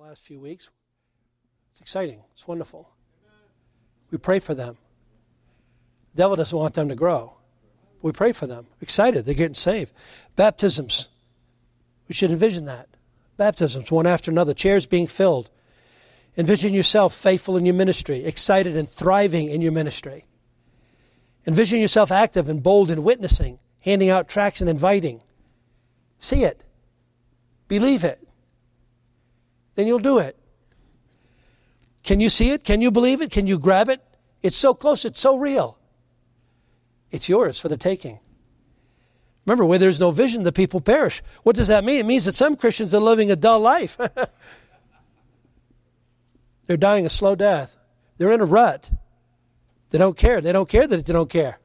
last few weeks. It's exciting. It's wonderful. We pray for them. The devil doesn't want them to grow. We pray for them. Excited. They're getting saved. Baptisms. We should envision that. Baptisms, one after another. Chairs being filled. Envision yourself faithful in your ministry, excited and thriving in your ministry. Envision yourself active and bold in witnessing, handing out tracts and inviting. See it. Believe it. Then you'll do it. Can you see it? Can you believe it? Can you grab it? It's so close. It's so real. It's yours for the taking. Remember, where there's no vision, the people perish. What does that mean? It means that some Christians are living a dull life. They're dying a slow death. They're in a rut. They don't care. They don't care that they don't care.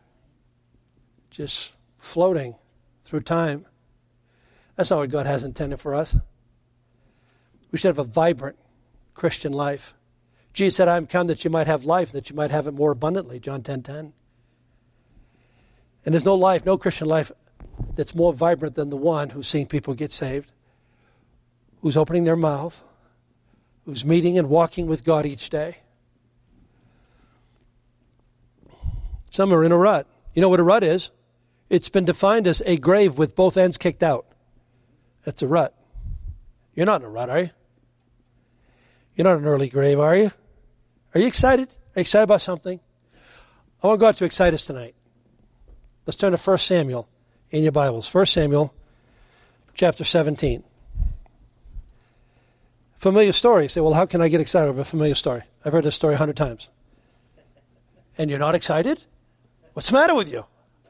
Just floating through time. That's not what God has intended for us. We should have a vibrant Christian life. Jesus said, I am come that you might have life, that you might have it more abundantly, John 10:10. And there's no life, no Christian life that's more vibrant than the one who's seeing people get saved, who's opening their mouth, who's meeting and walking with God each day. Some are in a rut. You know what a rut is? It's been defined as a grave with both ends kicked out. That's a rut. You're not in a rut, are you? You're not in an early grave, are you? Are you excited? Are you excited about something? I want God to excite us tonight. Let's turn to 1 Samuel in your Bibles. 1 Samuel chapter 17. Familiar story. You say, well, how can I get excited over a familiar story? I've heard this story 100 times. And you're not excited? What's the matter with you?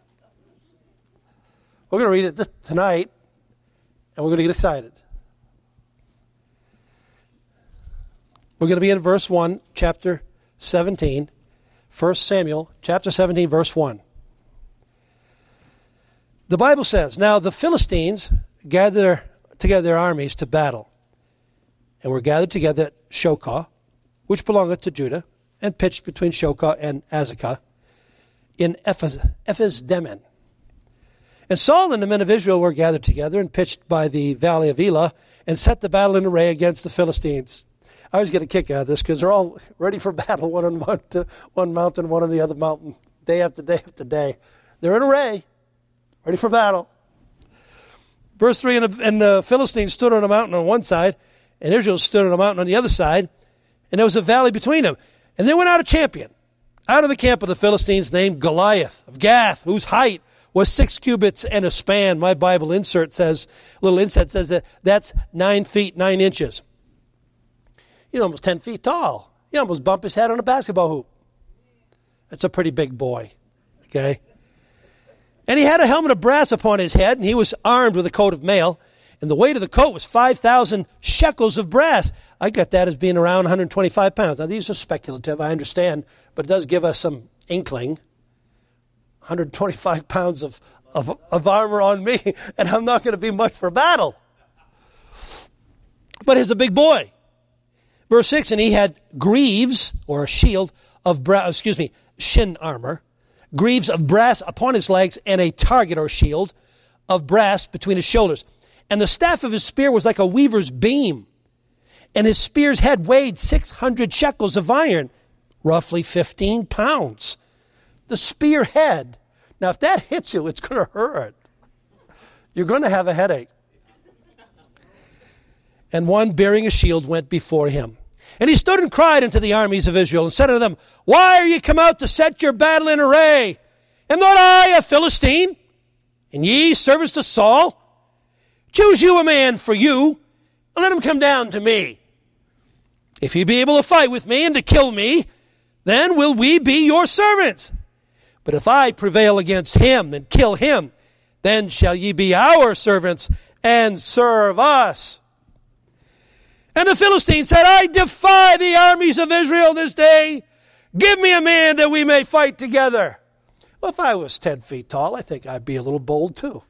We're going to read it tonight, and we're going to get excited. We're going to be in verse 1, chapter 17. 1 Samuel chapter 17, verse 1. The Bible says, now the Philistines gathered together their armies to battle, and were gathered together at Shokah, which belongeth to Judah, and pitched between Shokah and Azekah in Ephes-Dammim. And Saul and the men of Israel were gathered together and pitched by the valley of Elah, and set the battle in array against the Philistines. I always get a kick out of this because they're all ready for battle, one on one mountain, one on the other mountain, day after day after day. They're in array, ready for battle. Verse 3, and the Philistines stood on a mountain on one side, and Israel stood on a mountain on the other side, and there was a valley between them. And there went out a champion out of the camp of the Philistines named Goliath of Gath, whose height was 6 cubits and a span. My Bible insert says, little inset says that that's 9 feet, 9 inches. He's almost 10 feet tall. He almost bumped his head on a basketball hoop. That's a pretty big boy, okay? And he had a helmet of brass upon his head, and he was armed with a coat of mail, and the weight of the coat was 5,000 shekels of brass. I got that as being around 125 pounds. Now, these are speculative, I understand, but it does give us some inkling. 125 pounds of armor on me, and I'm not going to be much for battle. But he's a big boy. Verse 6, and he had greaves, or a shield of brass, shin armor, greaves of brass upon his legs, and a target or shield of brass between his shoulders. And the staff of his spear was like a weaver's beam. And his spear's head weighed 600 shekels of iron, roughly 15 pounds. The spear head. Now, if that hits you, it's going to hurt. You're going to have a headache. And one bearing a shield went before him. And he stood and cried unto the armies of Israel, and said unto them, why are ye come out to set your battle in array? Am not I a Philistine? And ye servants to Saul? Choose you a man for you, and let him come down to me. If he be able to fight with me and to kill me, then will we be your servants. But if I prevail against him and kill him, then shall ye be our servants and serve us. And the Philistines said, I defy the armies of Israel this day. Give me a man that we may fight together. Well, if I was 10 feet tall, I think I'd be a little bold too.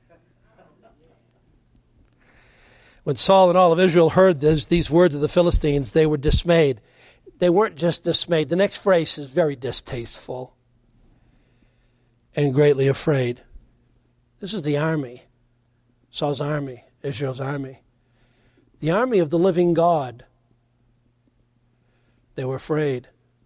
When Saul and all of Israel heard these words of the Philistines, they were dismayed. They weren't just dismayed. The next phrase is very distasteful and greatly afraid. This is the army, Saul's army, Israel's army. The army of the living God They were afraid.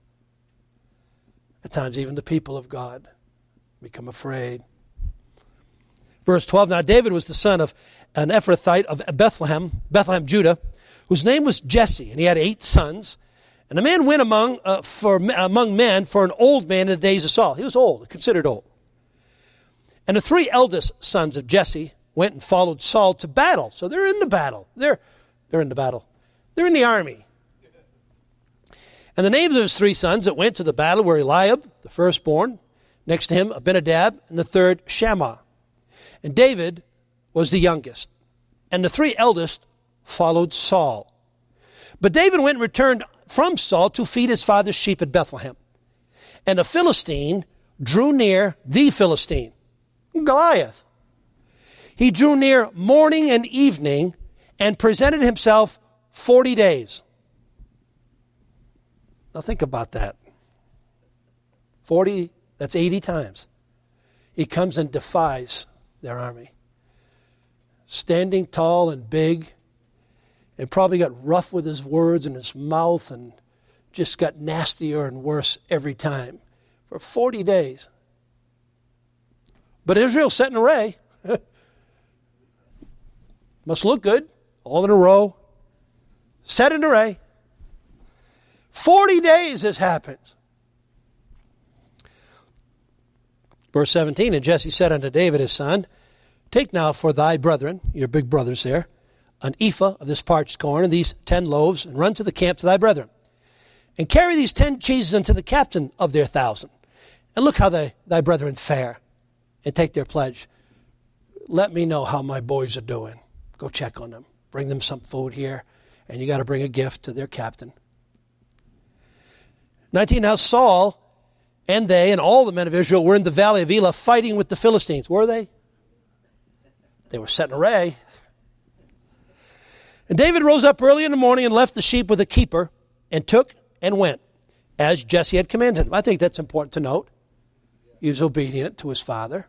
At times, even the people of God become afraid. Verse 12, now David was the son of an Ephrathite of Bethlehem, Judah, whose name was Jesse, and he had 8 sons. And a man went among men for an old man in the days of Saul. He was old, considered old. And the 3 eldest sons of Jesse went and followed Saul to battle. So they're in the battle. They're in the battle. They're in the army. And the names of his 3 sons that went to the battle were Eliab, the firstborn, next to him Abinadab, and the third Shammah. And David was the youngest. And the 3 eldest followed Saul. But David went and returned from Saul to feed his father's sheep at Bethlehem. And the Philistine drew near, the Philistine, Goliath. He drew near morning and evening and presented himself 40 days. Now think about that. 40, that's 80 times. He comes and defies their army. Standing tall and big, and probably got rough with his words and his mouth and just got nastier and worse every time for 40 days. But Israel set in array. Must look good. All in a row. Set in array. 40 days this happens. Verse 17, and Jesse said unto David his son, take now for thy brethren, your big brothers there, an ephah of this parched corn and these 10 loaves, and run to the camp to thy brethren. And carry these 10 cheeses unto the captain of their 1,000. And look how thy brethren fare. And take their pledge. Let me know how my boys are doing. Go check on them. Bring them some food here. And you got to bring a gift to their captain. 19, now Saul and they and all the men of Israel were in the valley of Elah fighting with the Philistines. Were they? They were set in array. And David rose up early in the morning and left the sheep with a keeper and took and went as Jesse had commanded him. I think that's important to note. He was obedient to his father.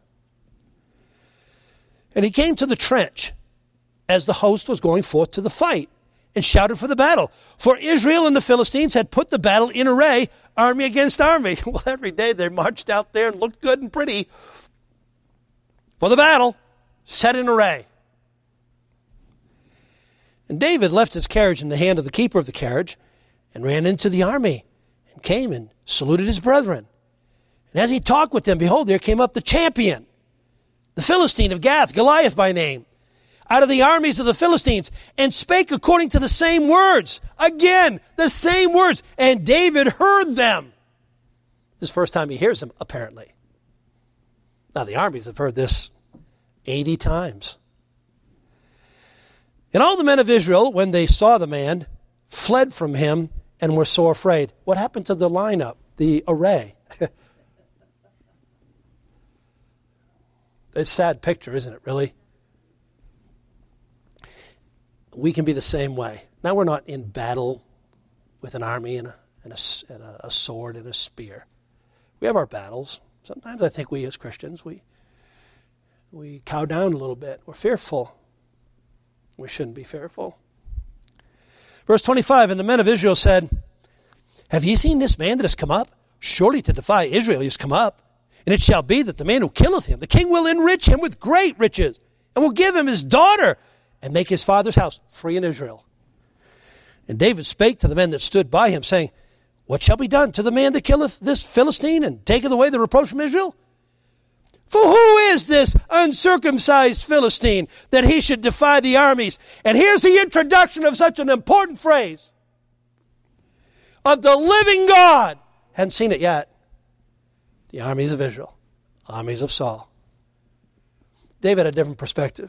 And he came to the trench as the host was going forth to the fight and shouted for the battle. For Israel and the Philistines had put the battle in array, army against army. Well, every day they marched out there and looked good and pretty for the battle, set in array. And David left his carriage in the hand of the keeper of the carriage and ran into the army and came and saluted his brethren. And as he talked with them, behold, there came up the champion, the Philistine of Gath, Goliath by name, out of the armies of the Philistines, and spake according to the same words. Again, the same words. And David heard them. This is the first time he hears them, apparently. Now, the armies have heard this 80 times. And all the men of Israel, when they saw the man, fled from him and were sore afraid. What happened to the lineup, the array? It's a sad picture, isn't it, really? We can be the same way. Now we're not in battle with an army and a sword and a spear. We have our battles. Sometimes I think we as Christians, we cow down a little bit. We're fearful. We shouldn't be fearful. Verse 25, and the men of Israel said, have ye seen this man that has come up? Surely to defy Israel he has come up. And it shall be that the man who killeth him, the king will enrich him with great riches, and will give him his daughter, and make his father's house free in Israel. And David spake to the men that stood by him, saying, what shall be done to the man that killeth this Philistine, and taketh away the reproach from Israel? For who is this uncircumcised Philistine that he should defy the armies? And here's the introduction of such an important phrase. Of the living God. Hadn't seen it yet. The armies of Israel. Armies of Saul. David had a different perspective.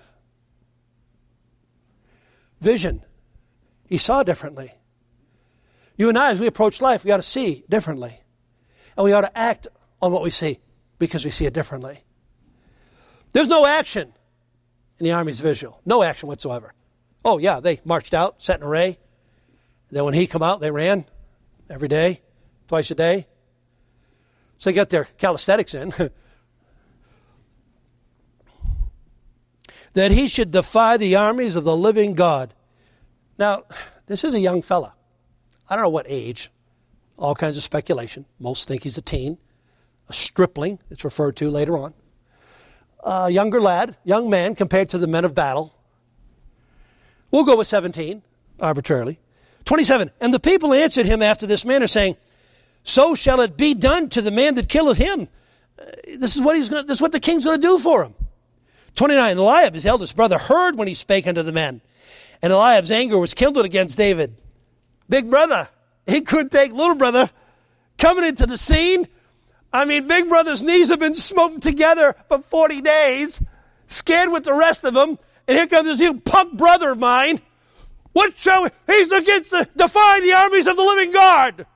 Vision. He saw differently. You and I, as we approach life, we ought to see differently. And we ought to act on what we see because we see it differently. There's no action in the armies of Israel. No action whatsoever. Oh, yeah, they marched out, set in array. Then when he come out, they ran every day, twice a day. So they got their calisthenics in. That he should defy the armies of the living God. Now, this is a young fella. I don't know what age. all kinds of speculation. Most think he's a teen, a stripling, it's referred to later on. A younger lad, young man compared to the men of battle. We'll go with 17, arbitrarily. 27, and the people answered him after this manner, saying, so shall it be done to the man that killeth him. This is what the king's going to do for him. 29, Eliab, his eldest brother, heard when he spake unto the men. And Eliab's anger was kindled against David. Big brother, he couldn't take little brother coming into the scene. I mean, big brother's knees have been smoking together for 40 days, scared with the rest of them. And here comes this little punk brother of mine. What shall we? He's against defying the armies of the living God.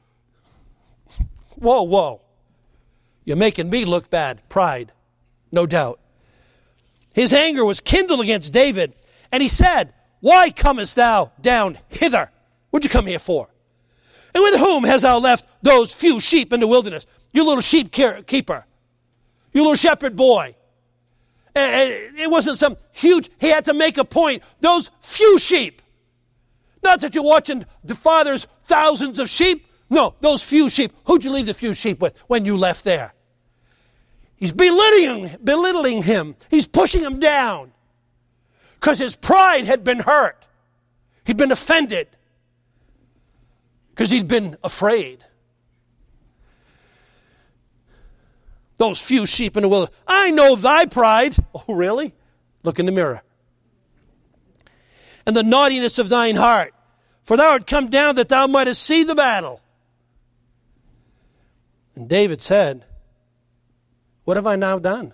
Whoa. You're making me look bad. Pride, no doubt. His anger was kindled against David. And he said, why comest thou down hither? What'd you come here for? And with whom hast thou left those few sheep in the wilderness? You little sheep keeper. You little shepherd boy. It wasn't some huge, he had to make a point. Those few sheep. Not that you're watching the father's thousands of sheep. No, those few sheep. Who'd you leave the few sheep with when you left there? He's belittling him. He's pushing him down. Because his pride had been hurt. He'd been offended. Because he'd been afraid. Those few sheep in the wilderness. I know thy pride. Oh, really? Look in the mirror. And the naughtiness of thine heart. For thou art come down that thou mightest see the battle. And David said, what have I now done?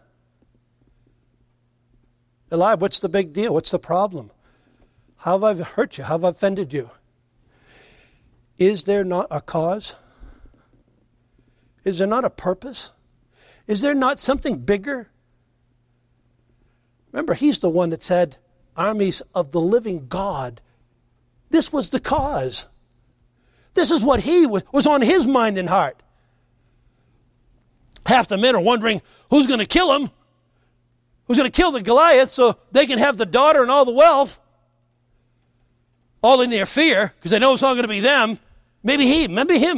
Eliab, what's the big deal? What's the problem? How have I hurt you? How have I offended you? Is there not a cause? Is there not a purpose? Is there not something bigger? Remember, he's the one that said, armies of the living God. This was the cause. This is what he was on his mind and heart. Half the men are wondering who's going to kill him. Who's going to kill the Goliath so they can have the daughter and all the wealth. All in their fear, because they know it's not going to be them. Maybe him.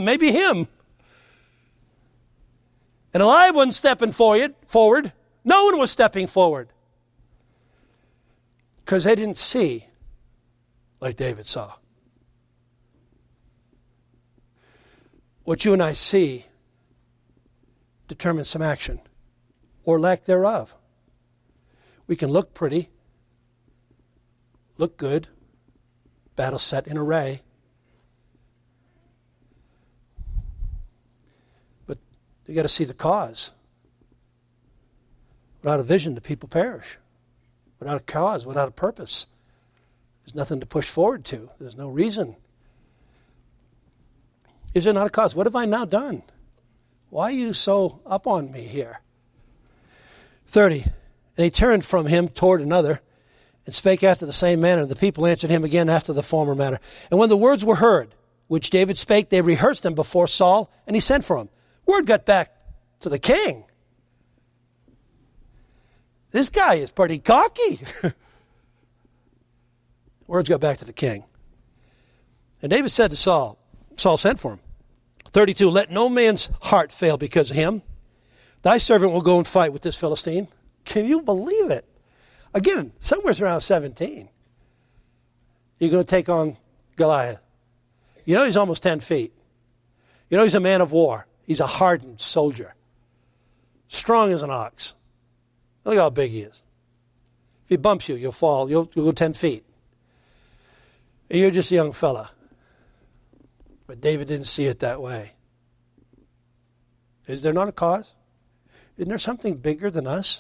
And Eliab wasn't stepping forward. No one was stepping forward. Because they didn't see like David saw. What you and I see determines some action or lack thereof. We can look pretty, look good, battle set in array. But you got to see the cause. Without a vision, the people perish. Without a cause, without a purpose, there's nothing to push forward to. There's no reason. Is there not a cause? What have I now done? Why are you so up on me here? 30. And he turned from him toward another, and spake after the same manner. And the people answered him again after the former manner. And when the words were heard, which David spake, they rehearsed them before Saul, and he sent for him. Word got back to the king. This guy is pretty cocky. Words got back to the king. And David said to Saul sent for him. 32, let no man's heart fail because of him. Thy servant will go and fight with this Philistine. Can you believe it? Again, somewhere around 17. You're going to take on Goliath. You know he's almost 10 feet. You know he's a man of war. He's a hardened soldier. Strong as an ox. Look how big he is. If he bumps you, you'll fall. You'll go 10 feet. And you're just a young fella. But David didn't see it that way. Is there not a cause? Isn't there something bigger than us?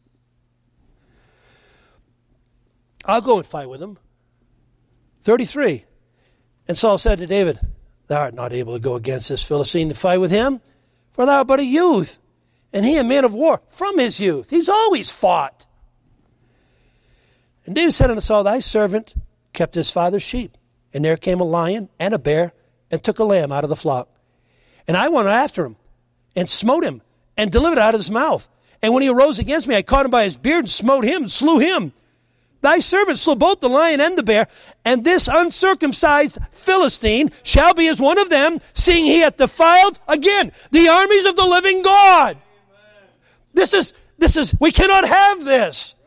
I'll go and fight with him. 33. And Saul said to David, thou art not able to go against this Philistine to fight with him, for thou art but a youth, and he a man of war from his youth. He's always fought. And David said unto Saul, thy servant kept his father's sheep. And there came a lion and a bear, and took a lamb out of the flock. And I went after him, and smote him, and delivered it out of his mouth. And when he arose against me, I caught him by his beard, and smote him, and slew him. Thy servant slew both the lion and the bear, and this uncircumcised Philistine shall be as one of them, seeing he hath defiled, again, the armies of the living God. This is, we cannot have this.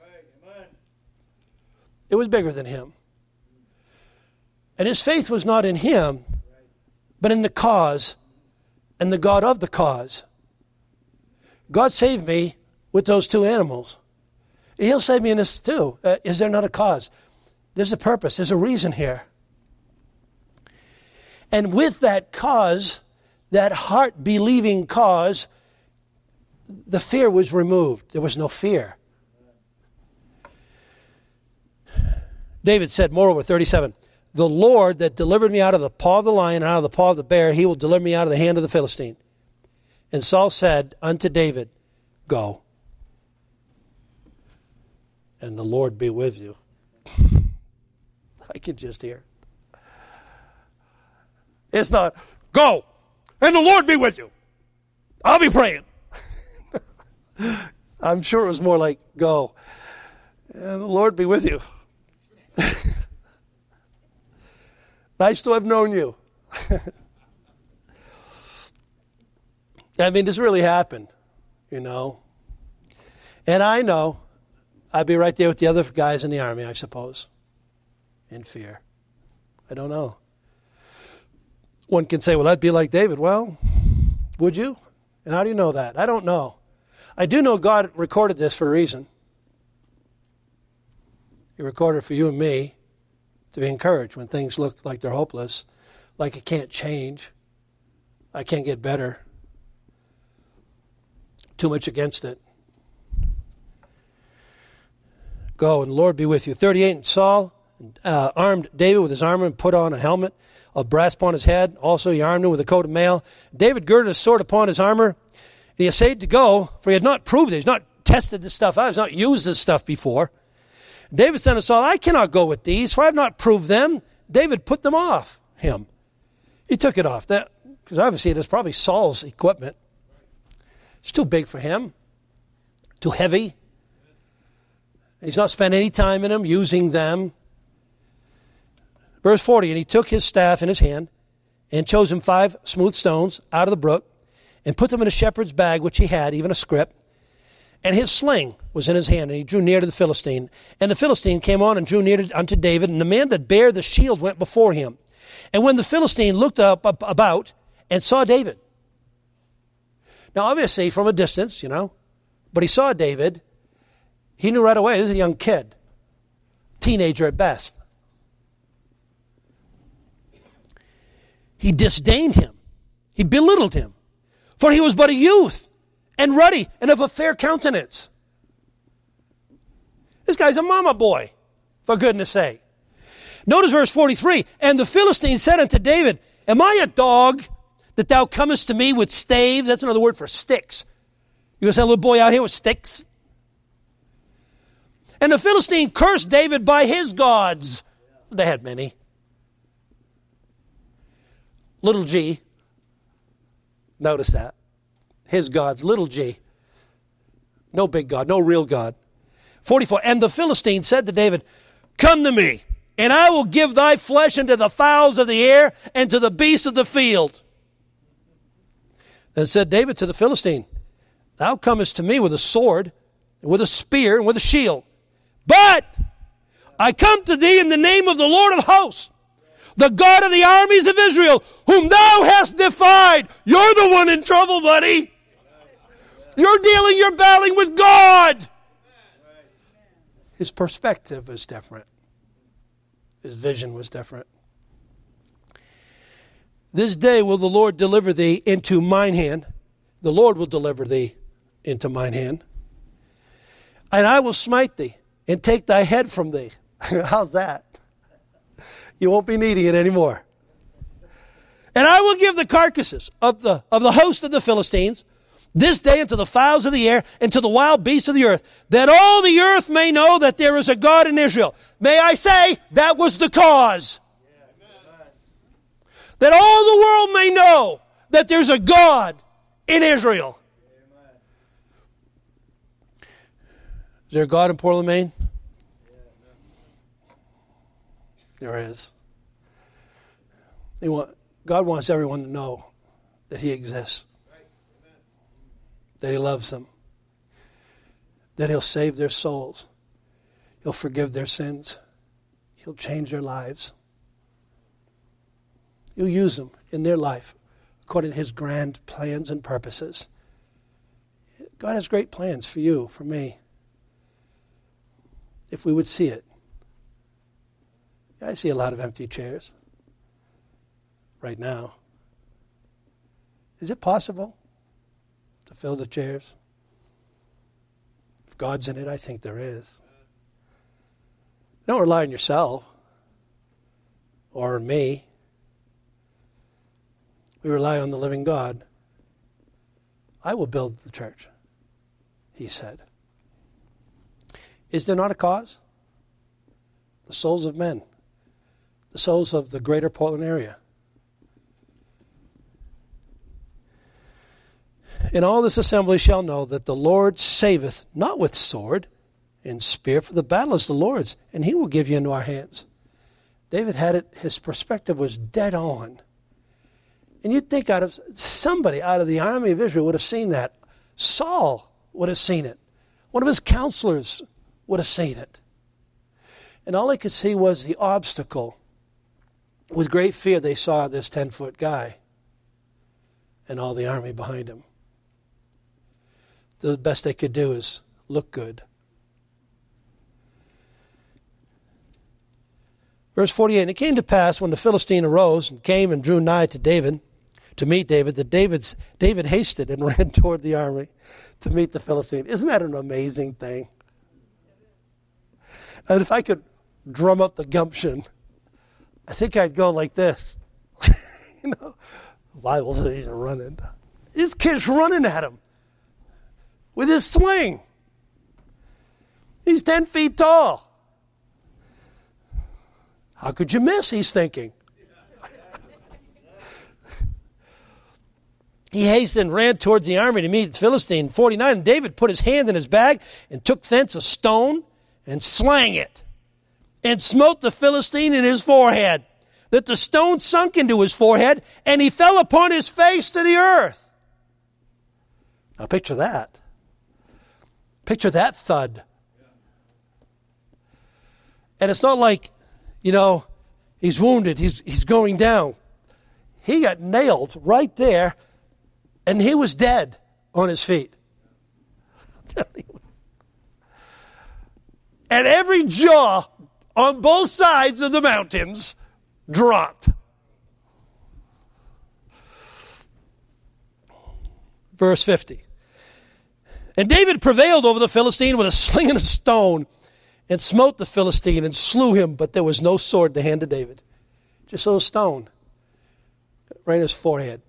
It was bigger than him. And his faith was not in him, but in the cause and the God of the cause. God saved me with those two animals. He'll save me in this too. Is there not a cause? There's a purpose. There's a reason here. And with that cause, that heart-believing cause, the fear was removed. There was no fear. David said, moreover, 37, the Lord that delivered me out of the paw of the lion and out of the paw of the bear, he will deliver me out of the hand of the Philistine. And Saul said unto David, go, and the Lord be with you. I can just hear it. It's not, go, and the Lord be with you. I'll be praying. I'm sure it was more like, go, and the Lord be with you. Nice to have known you. I mean, this really happened, you know. And I know I'd be right there with the other guys in the army, I suppose, in fear. I don't know. One can say, well, that'd be like David. Well, would you? And how do you know that? I don't know. I do know God recorded this for a reason. He recorded it for you and me to be encouraged when things look like they're hopeless, like it can't change, I can't get better. Too much against it. Go, and the Lord be with you. 38, and Saul armed David with his armor and put on a helmet of brass upon his head. Also he armed him with a coat of mail. David girded his sword upon his armor, and he essayed to go, for he had not proved it. He's not tested this stuff out. He's not used this stuff before. David said to Saul, I cannot go with these, for I have not proved them. David put them off him. He took it off. Because obviously it is probably Saul's equipment. It's too big for him. Too heavy. He's not spent any time in them, using them. Verse 40, and he took his staff in his hand, and chose him 5 smooth stones out of the brook, and put them in a shepherd's bag which he had, even a scrip. And his sling was in his hand, and he drew near to the Philistine. And the Philistine came on and drew near unto David, and the man that bare the shield went before him. And when the Philistine looked up about and saw David. Now, obviously, from a distance, you know, but he saw David. He knew right away, this is a young kid. Teenager at best. He disdained him. He belittled him. For he was but a youth, and ruddy, and of a fair countenance. This guy's a mama boy, for goodness sake. Notice verse 43. And the Philistine said unto David, am I a dog that thou comest to me with staves? That's another word for sticks. You gonna send a little boy out here with sticks? And the Philistine cursed David by his gods. They had many. Little g. Notice that. His gods, little g. No big God, no real God. 44, and the Philistine said to David, come to me, and I will give thy flesh unto the fowls of the air and to the beasts of the field. Then said David to the Philistine, thou comest to me with a sword, and with a spear, and with a shield. But I come to thee in the name of the Lord of hosts, the God of the armies of Israel, whom thou hast defied. You're the one in trouble, buddy. You're battling with God. His perspective is different. His vision was different. This day will the Lord deliver thee into mine hand. The Lord will deliver thee into mine hand. And I will smite thee and take thy head from thee. How's that? You won't be needing it anymore. And I will give the carcasses of the host of the Philistines this day unto the fowls of the air and to the wild beasts of the earth, that all the earth may know that there is a God in Israel. May I say, that was the cause. That all the world may know that there's a God in Israel. Is there a God in Portland, Maine? There is. God wants everyone to know that he exists, that he loves them, that he'll save their souls, he'll forgive their sins, he'll change their lives. He'll use them in their life according to his grand plans and purposes. God has great plans for you, for me, if we would see it. I see a lot of empty chairs right now. Is it possible to fill the chairs? If God's in it, I think there is. Don't rely on yourself or on me. We rely on the living God. I will build the church, he said. Is there not a cause? The souls of men, the souls of the greater Portland area. And all this assembly shall know that the Lord saveth not with sword and spear, for the battle is the Lord's, and he will give you into our hands. David had it, his perspective was dead on. And you'd think somebody out of the army of Israel would have seen that. Saul would have seen it. One of his counselors would have seen it. And all they could see was the obstacle. With great fear, they saw this 10-foot guy and all the army behind him. The best they could do is look good. Verse 48, and it came to pass when the Philistine arose and came and drew nigh to David, to meet David, that David hasted and ran toward the army to meet the Philistine. Isn't that an amazing thing? And if I could drum up the gumption, I think I'd go like this. The Bible says he's running. This kid's running at him with his sling. He's 10 feet tall. How could you miss, he's thinking. He hastened and ran towards the army to meet the Philistine. 49, and David put his hand in his bag and took thence a stone and slang it and smote the Philistine in his forehead, that the stone sunk into his forehead, and he fell upon his face to the earth. Now picture that. Picture that thud. And it's not like, he's wounded, he's going down. He got nailed right there, and he was dead on his feet. And every jaw on both sides of the mountains dropped. Verse 50. And David prevailed over the Philistine with a sling and a stone, and smote the Philistine and slew him, but there was no sword in the hand of David. Just a little stone right in his forehead.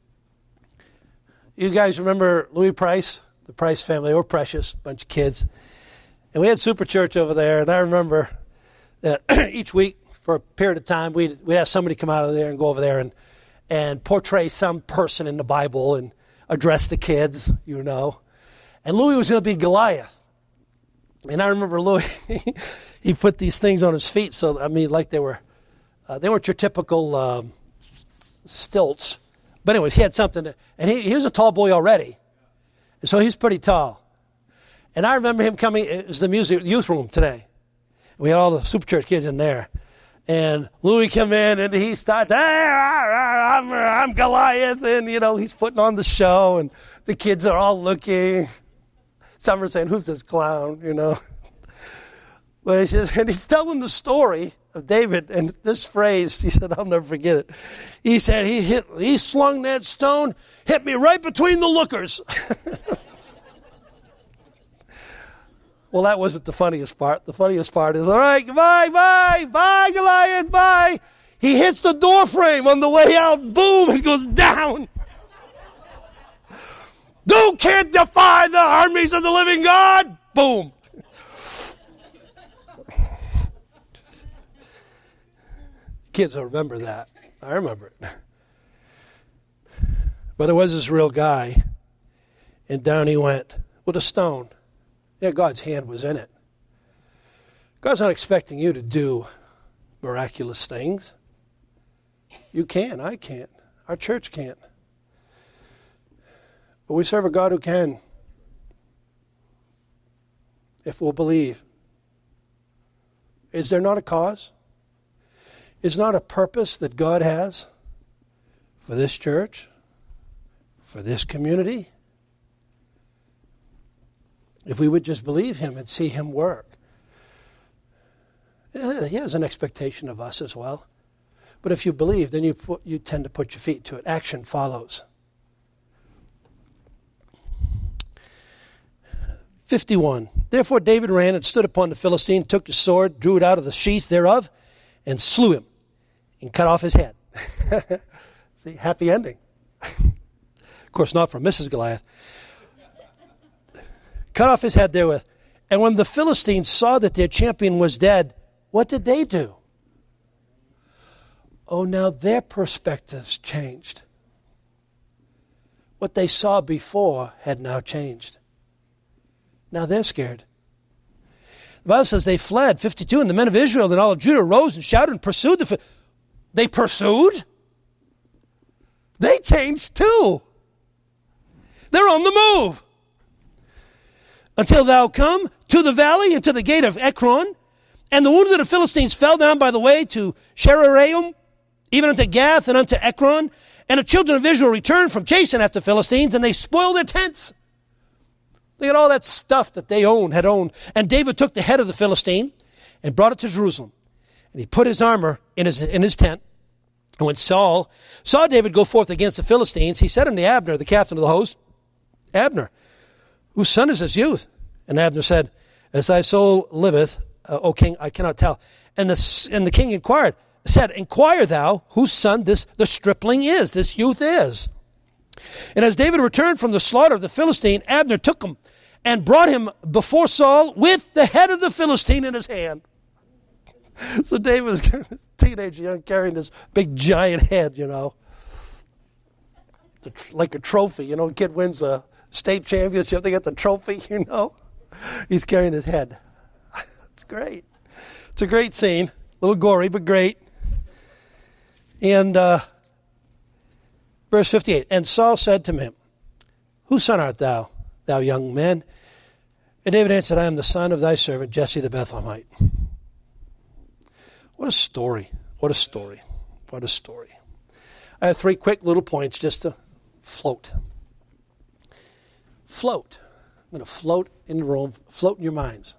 You guys remember Louis Price? The Price family, they were precious, bunch of kids. And we had Super Church over there, and I remember that each week for a period of time, we'd have somebody come out of there and go over there and portray some person in the Bible and address the kids, And Louis was going to be Goliath. And I remember Louis, he put these things on his feet, like they weren't your typical stilts. But anyways, he had something, and he was a tall boy already. And so he's pretty tall. And I remember him coming, it was the youth room today. We had all the Super Church kids in there. And Louis came in, and he starts, hey, I'm Goliath, and, he's putting on the show, and the kids are all looking. Some are saying, who's this clown, But he says, and he's telling the story of David, and this phrase, he said, I'll never forget it. He said, he slung that stone, hit me right between the lookers. Well, that wasn't the funniest part. The funniest part is, all right, bye, Goliath, bye. He hits the door frame on the way out, boom, it goes down. You can't defy the armies of the living God. Boom. Kids will remember that. I remember it. But it was this real guy. And down he went with a stone. Yeah, God's hand was in it. God's not expecting you to do miraculous things. You can, I can't. Our church can't. But we serve a God who can, if we'll believe. Is there not a cause? Is not a purpose that God has for this church, for this community? If we would just believe Him and see Him work. He has an expectation of us as well. But if you believe, then you tend to put your feet to it. Action follows. 51. Therefore David ran and stood upon the Philistine, took his sword, drew it out of the sheath thereof, and slew him, and cut off his head. See, happy ending. Of course, not from Mrs. Goliath. Cut off his head therewith. And when the Philistines saw that their champion was dead, what did they do? Oh, now their perspectives changed. What they saw before had now changed. Now they're scared. The Bible says they fled, 52, and the men of Israel and all of Judah rose and shouted and pursued They pursued? They changed too. They're on the move. Until thou come to the valley and to the gate of Ekron, and the wounded of the Philistines fell down by the way to Sheraraim, even unto Gath and unto Ekron, and the children of Israel returned from chasing after Philistines, and they spoiled their tents. They had all that stuff that they had owned. And David took the head of the Philistine and brought it to Jerusalem. And he put his armor in his tent. And when Saul saw David go forth against the Philistines, he said unto Abner, the captain of the host, Abner, whose son is this youth? And Abner said, As thy soul liveth, O king, I cannot tell. And the king said, Inquire thou whose son the stripling is, this youth is. And as David returned from the slaughter of the Philistine, Abner took him and brought him before Saul with the head of the Philistine in his hand. So David was a teenage young carrying this big giant head, like a trophy. Kid wins a state championship, they get the trophy, He's carrying his head. It's great. It's a great scene. A little gory, but great. And verse 58, and Saul said to him, Whose son art thou, thou young man? And David answered, I am the son of thy servant Jesse the Bethlehemite. What a story. What a story. What a story. I have 3 quick little points just to float. Float. I'm going to float in the room, float in your minds.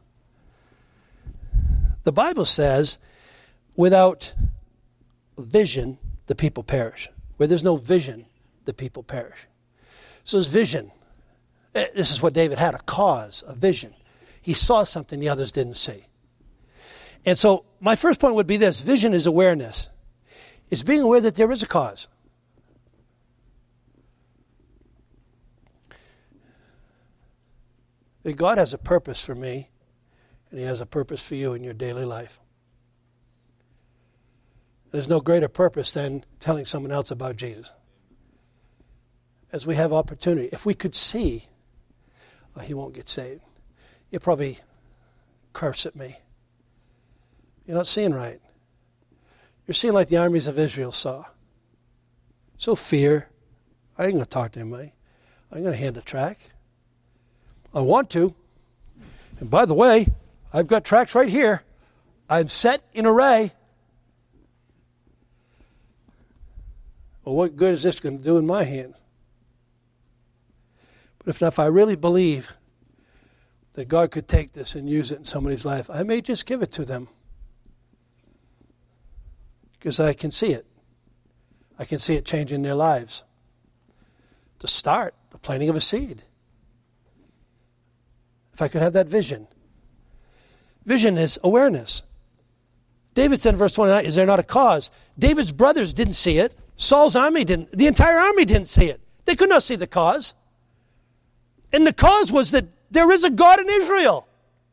The Bible says, without vision, the people perish. Where there's no vision, the people perish. So there's vision. This is what David had, a cause, a vision. He saw something the others didn't see. And so my first point would be this. Vision is awareness. It's being aware that there is a cause. That God has a purpose for me, and He has a purpose for you in your daily life. There's no greater purpose than telling someone else about Jesus. As we have opportunity, if we could see, he won't get saved. You'll probably curse at me. You're not seeing right. You're seeing like the armies of Israel saw. So fear. I ain't going to talk to anybody. I'm going to hand a track. I want to. And by the way, I've got tracks right here. I'm set in array. Well, what good is this going to do in my hands? But if I really believe that God could take this and use it in somebody's life, I may just give it to them. Because I can see it. I can see it changing their lives. To start, the planting of a seed. If I could have that vision. Vision is awareness. David said in verse 29, is there not a cause? David's brothers didn't see it. Saul's army didn't. The entire army didn't see it. They could not see the cause. And the cause was that there is a God in Israel.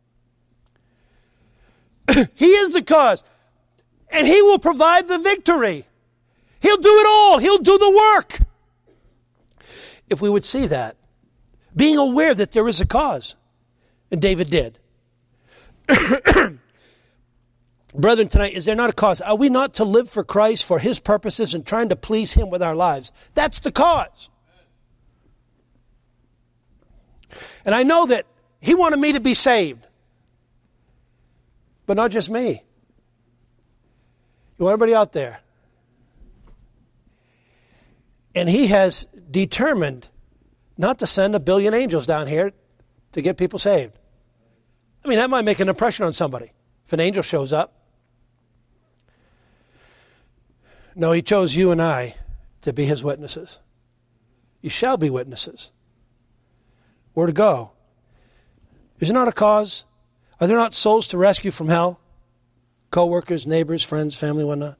He is the cause. And He will provide the victory. He'll do it all. He'll do the work. If we would see that, being aware that there is a cause. And David did. Brethren, tonight, is there not a cause? Are we not to live for Christ, for His purposes, and trying to please Him with our lives? That's the cause. And I know that He wanted me to be saved. But not just me. You want everybody out there. And He has determined not to send 1 billion angels down here to get people saved. I mean, that might make an impression on somebody if an angel shows up. No, He chose you and I to be His witnesses. You shall be witnesses. Where to go? Is there not a cause? Are there not souls to rescue from hell? Co-workers, neighbors, friends, family, whatnot?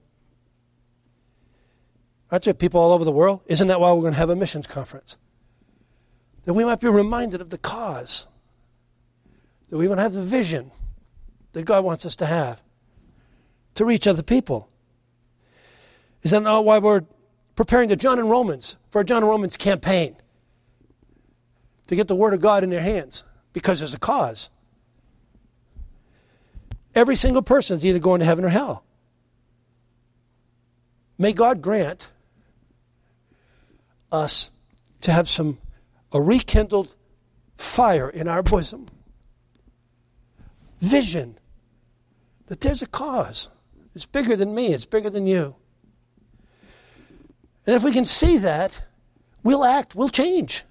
Aren't there people all over the world? Isn't that why we're going to have a missions conference? That we might be reminded of the cause. That we might have the vision that God wants us to have. To reach other people. Is that not why we're preparing the John and Romans for a John and Romans campaign? To get the Word of God in their hands. Because there's a cause. Every single person is either going to heaven or hell. May God grant us to have a rekindled fire in our bosom. Vision. That there's a cause. It's bigger than me. It's bigger than you. And if we can see that, we'll act. We'll change.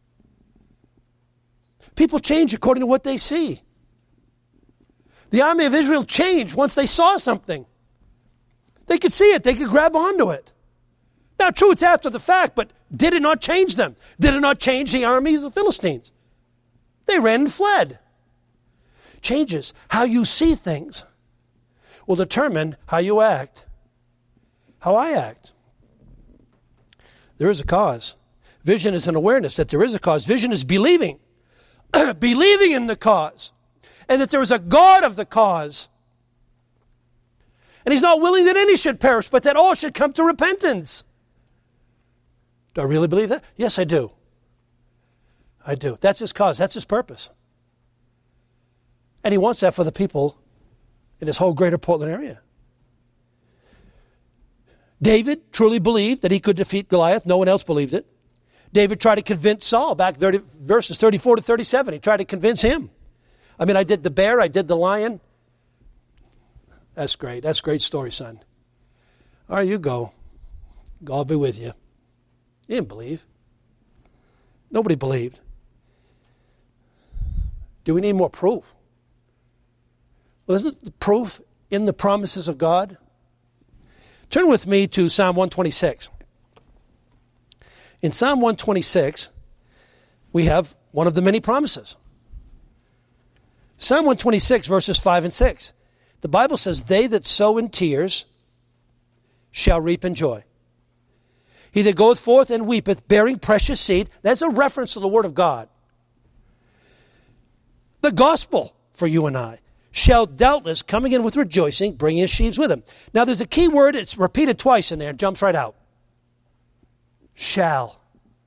People change according to what they see. The army of Israel changed once they saw something. They could see it. They could grab onto it. Now, true, it's after the fact, but did it not change them? Did it not change the armies of the Philistines? They ran and fled. Changes. How you see things will determine how you act. How I act. There is a cause. Vision is an awareness that there is a cause. Vision is believing. Believing in the cause. And that there is a God of the cause. And He's not willing that any should perish, but that all should come to repentance. Do I really believe that? Yes, I do. I do. That's His cause. That's His purpose. And He wants that for the people in this whole greater Portland area. David truly believed that he could defeat Goliath. No one else believed it. David tried to convince Saul back verses 34 to 37. He tried to convince him. I mean, I did the bear, I did the lion. That's great. That's a great story, son. All right, you go. God be with you. He didn't believe. Nobody believed. Do we need more proof? Well, isn't the proof in the promises of God? Turn with me to Psalm 126. In Psalm 126, we have one of the many promises. Psalm 126, verses 5 and 6. The Bible says, they that sow in tears shall reap in joy. He that goeth forth and weepeth, bearing precious seed. That's a reference to the Word of God. The gospel for you and I shall doubtless, coming in with rejoicing, bring his sheaves with him. Now there's a key word, it's repeated twice in there, it jumps right out. Shall.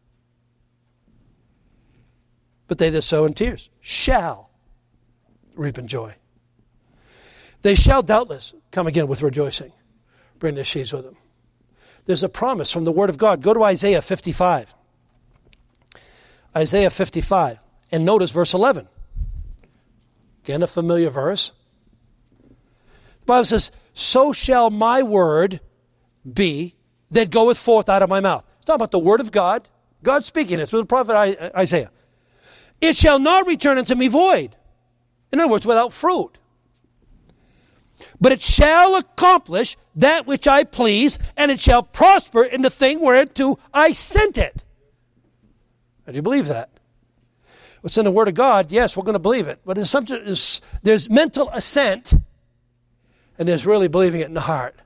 But they that sow in tears shall reap in joy. They shall doubtless come again with rejoicing, bring their sheaves with them. There's a promise from the Word of God. Go to Isaiah 55. Isaiah 55. And notice verse 11. Again, a familiar verse. The Bible says, so shall my word be that goeth forth out of my mouth. It's talking about the Word of God. God speaking it through the prophet Isaiah. It shall not return unto me void. In other words, without fruit. But it shall accomplish that which I please, and it shall prosper in the thing whereto I sent it. Do you believe that? What's in the Word of God, yes, we're going to believe it. But there's mental assent, and there's really believing it in the heart.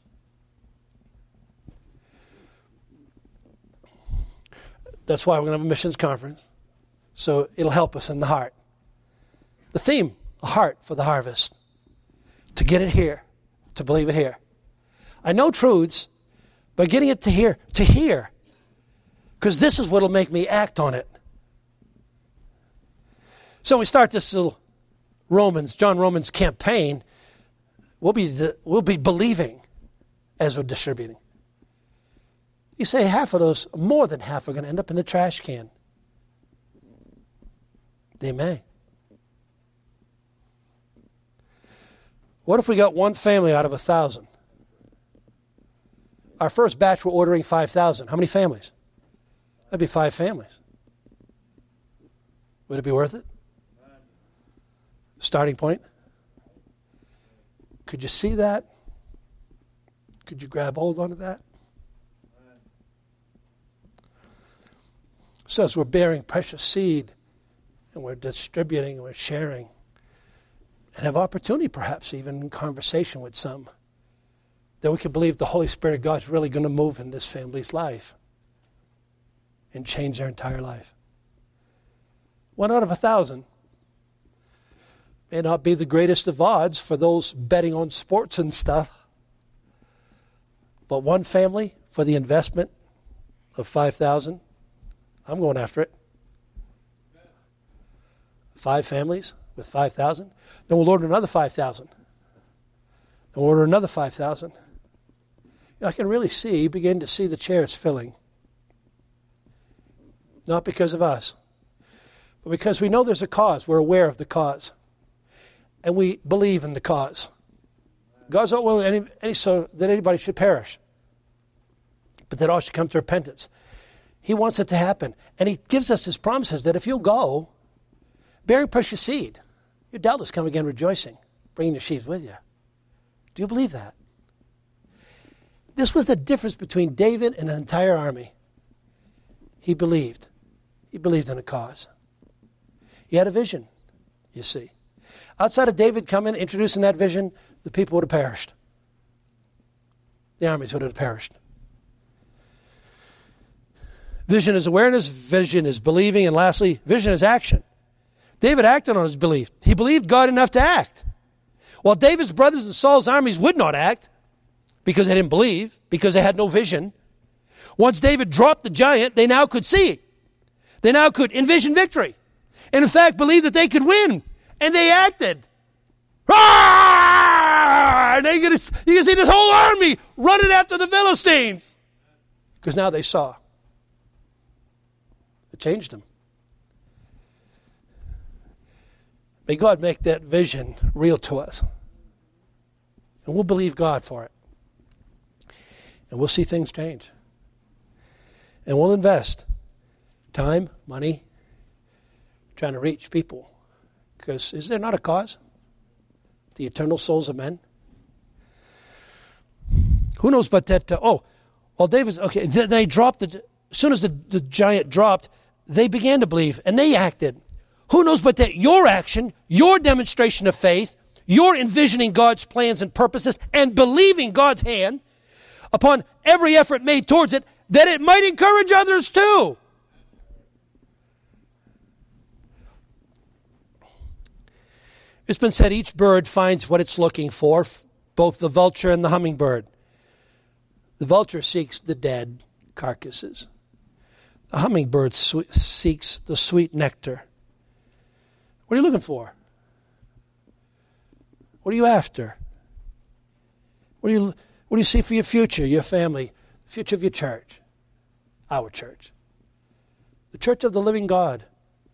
That's why we're going to have a missions conference. So it'll help us in the heart. The theme, a heart for the harvest. To get it here, to believe it here. I know truths, but getting it to hear. Because this is what will make me act on it. So we start this little John Romans campaign. We'll be believing as we're distributing. You say half of those, more than half, are going to end up in the trash can. They may. What if we got one family out of 1,000? Our first batch, we're ordering 5,000. How many families? That'd be 5 families. Would it be worth it? Starting point? Could you see that? Could you grab hold onto that? So as we're bearing precious seed, and we're distributing, and we're sharing, and have opportunity perhaps even in conversation with some, that we can believe the Holy Spirit of God is really going to move in this family's life and change their entire life. 1 out of 1,000 may not be the greatest of odds for those betting on sports and stuff, but one family for the investment of 5,000, I'm going after it. 5 families with 5,000. Then we'll order another 5,000. Then we'll order another 5,000. I can really begin to see the chairs filling. Not because of us, but because we know there's a cause. We're aware of the cause. And we believe in the cause. God's not willing so that anybody should perish, but that all should come to repentance. He wants it to happen. And he gives us his promises that if you'll go, bearing precious seed, you'll doubtless come again rejoicing, bringing your sheaves with you. Do you believe that? This was the difference between David and an entire army. He believed. He believed in a cause. He had a vision, you see. Outside of David coming, introducing that vision, the people would have perished. The armies would have perished. Vision is awareness, vision is believing, and lastly, vision is action. David acted on his belief. He believed God enough to act. While David's brothers and Saul's armies would not act because they didn't believe, because they had no vision. Once David dropped the giant, they now could see. They now could envision victory. And in fact, believe that they could win. And they acted. And you can see this whole army running after the Philistines. Because now they saw. It changed them. May God make that vision real to us. And we'll believe God for it. And we'll see things change. And we'll invest time, money, trying to reach people. Because is there not a cause? The eternal souls of men? Who knows but that, David's, okay, then they dropped, as soon as the giant dropped, they began to believe, and they acted. Who knows but that your action, your demonstration of faith, your envisioning God's plans and purposes, and believing God's hand upon every effort made towards it, that it might encourage others too. It's been said each bird finds what it's looking for, both the vulture and the hummingbird. The vulture seeks the dead carcasses. The hummingbird seeks the sweet nectar. What are you looking for? What are you after? What do you see for your future, your family, the future of your church, our church, the church of the living God?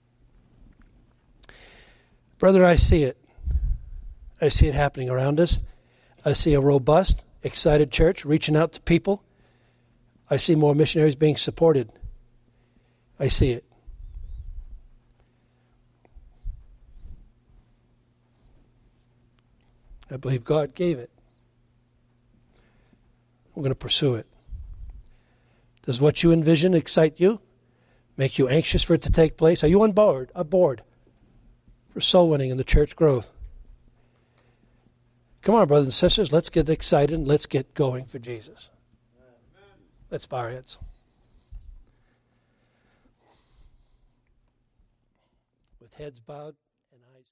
Brother, I see it. I see it happening around us. I see a robust, excited church reaching out to people. I see more missionaries being supported. I see it. I believe God gave it. We're going to pursue it. Does what you envision excite you? Make you anxious for it to take place? Are you on board for soul winning and the church growth? Come on, brothers and sisters, let's get excited and let's get going for Jesus. Let's bow our heads. With heads bowed.